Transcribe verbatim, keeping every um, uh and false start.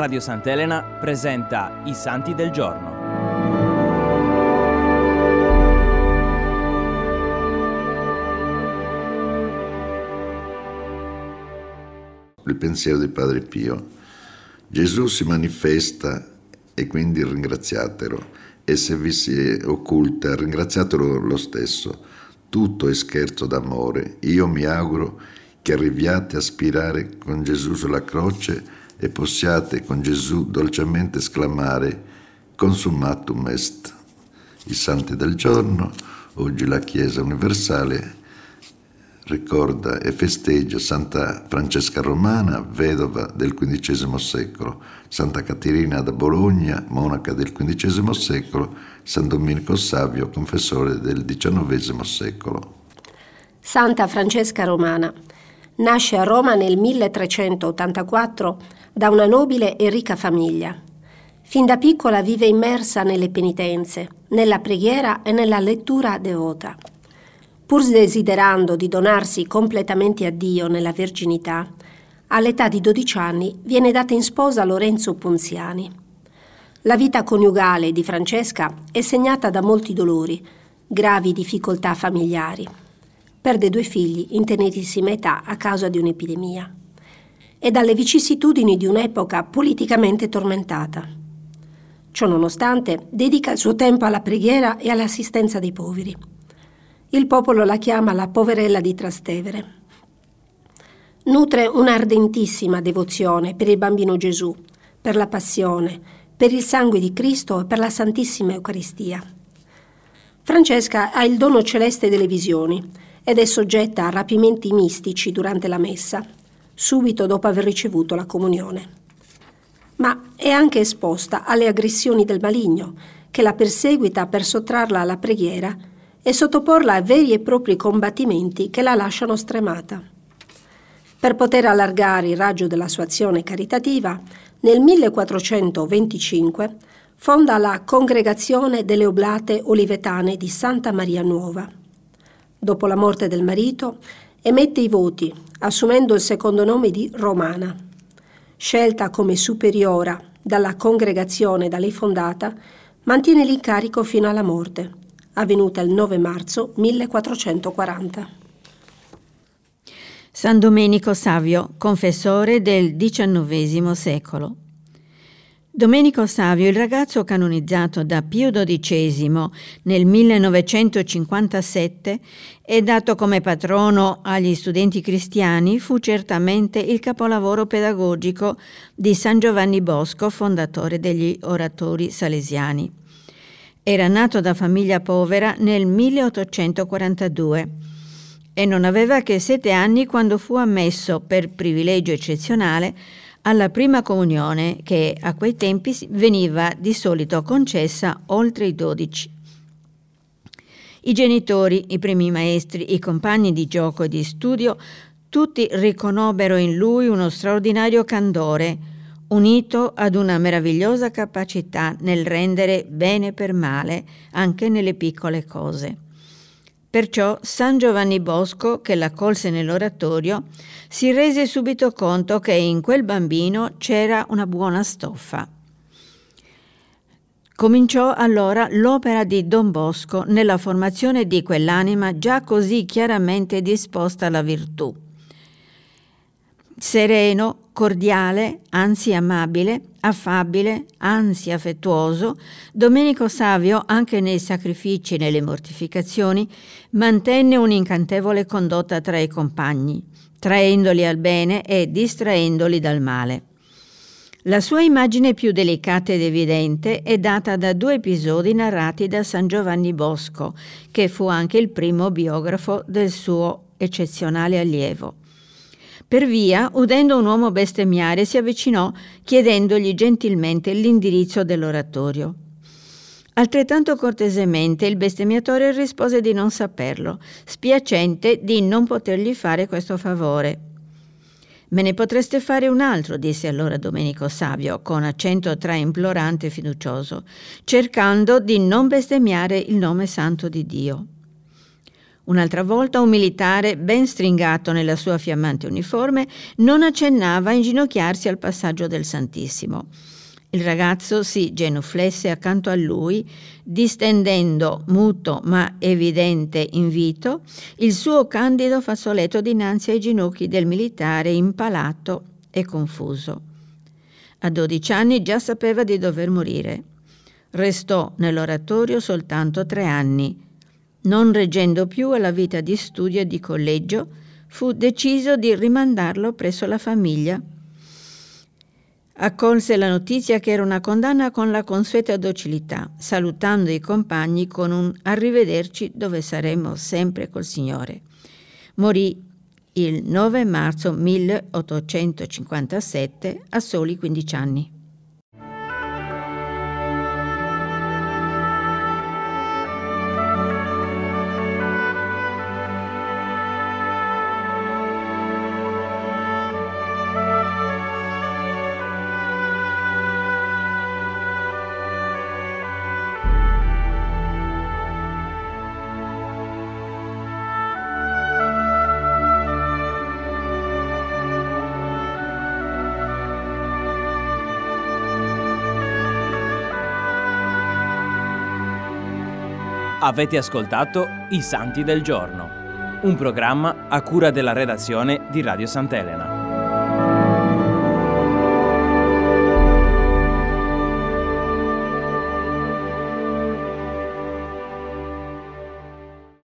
Radio Sant'Elena presenta I Santi del Giorno. Il pensiero di Padre Pio. Gesù si manifesta e quindi ringraziatelo, e se vi si occulta ringraziatelo lo stesso. Tutto è scherzo d'amore. Io mi auguro che arriviate a aspirare con Gesù sulla croce e possiate con Gesù dolcemente esclamare Consummatum est. I Santi del Giorno. Oggi la Chiesa Universale ricorda e festeggia Santa Francesca Romana, vedova del quindicesimo secolo, Santa Caterina da Bologna, monaca del quindicesimo secolo, San Domenico Savio, confessore del diciannovesimo secolo. Santa Francesca Romana nasce a Roma nel milletrecentottantaquattro da una nobile e ricca famiglia. Fin da piccola vive immersa nelle penitenze, nella preghiera e nella lettura devota. Pur desiderando di donarsi completamente a Dio nella verginità, all'età di dodici anni viene data in sposa a Lorenzo Ponziani. La vita coniugale di Francesca è segnata da molti dolori, gravi difficoltà familiari. Perde due figli in tenerissima età a causa di un'epidemia e dalle vicissitudini di un'epoca politicamente tormentata. Ciononostante, dedica il suo tempo alla preghiera e all'assistenza dei poveri. Il popolo la chiama la poverella di Trastevere. Nutre un'ardentissima devozione per il bambino Gesù, per la passione, per il sangue di Cristo e per la Santissima Eucaristia. Francesca ha il dono celeste delle visioni ed è soggetta a rapimenti mistici durante la messa, subito dopo aver ricevuto la comunione. Ma è anche esposta alle aggressioni del maligno, che la perseguita per sottrarla alla preghiera e sottoporla a veri e propri combattimenti che la lasciano stremata. Per poter allargare il raggio della sua azione caritativa, nel millequattrocentoventicinque fonda la Congregazione delle Oblate Olivetane di Santa Maria Nuova. Dopo la morte del marito, emette i voti, assumendo il secondo nome di Romana. Scelta come superiora dalla congregazione da lei fondata, mantiene l'incarico fino alla morte, avvenuta il nove marzo millequattrocentoquaranta. San Domenico Savio, confessore del diciannovesimo secolo. Domenico Savio, il ragazzo canonizzato da Pio dodicesimo nel millenovecentocinquantasette e dato come patrono agli studenti cristiani, fu certamente il capolavoro pedagogico di San Giovanni Bosco, fondatore degli oratori salesiani. Era nato da famiglia povera nel milleottocentoquarantadue e non aveva che sette anni quando fu ammesso, per privilegio eccezionale, alla prima comunione, che a quei tempi veniva di solito concessa oltre i dodici. I genitori, i primi maestri, i compagni di gioco e di studio, tutti riconobbero in lui uno straordinario candore, unito ad una meravigliosa capacità nel rendere bene per male anche nelle piccole cose. Perciò San Giovanni Bosco, che l'accolse nell'oratorio, si rese subito conto che in quel bambino c'era una buona stoffa. Cominciò allora l'opera di Don Bosco nella formazione di quell'anima già così chiaramente disposta alla virtù. Sereno, cordiale, anzi amabile, affabile, anzi affettuoso, Domenico Savio, anche nei sacrifici e nelle mortificazioni, mantenne un'incantevole condotta tra i compagni, traendoli al bene e distraendoli dal male. La sua immagine più delicata ed evidente è data da due episodi narrati da San Giovanni Bosco, che fu anche il primo biografo del suo eccezionale allievo. Per via, udendo un uomo bestemmiare, si avvicinò chiedendogli gentilmente l'indirizzo dell'oratorio. Altrettanto cortesemente il bestemmiatore rispose di non saperlo, spiacente di non potergli fare questo favore. «Me ne potreste fare un altro», disse allora Domenico Savio, con accento tra implorante e fiducioso, cercando di non bestemmiare il nome santo di Dio. Un'altra volta un militare, ben stringato nella sua fiammante uniforme, non accennava a inginocchiarsi al passaggio del Santissimo. Il ragazzo si genuflesse accanto a lui, distendendo, muto ma evidente invito, il suo candido fazzoletto dinanzi ai ginocchi del militare impalato e confuso. A dodici anni già sapeva di dover morire. Restò nell'oratorio soltanto tre anni. Non reggendo più alla vita di studio e di collegio, fu deciso di rimandarlo presso la famiglia. Accolse la notizia che era una condanna con la consueta docilità, salutando i compagni con un arrivederci dove saremo sempre col Signore. Morì il nove marzo milleottocentocinquantasette a soli quindici anni. Avete ascoltato I Santi del Giorno, un programma a cura della redazione di Radio Sant'Elena.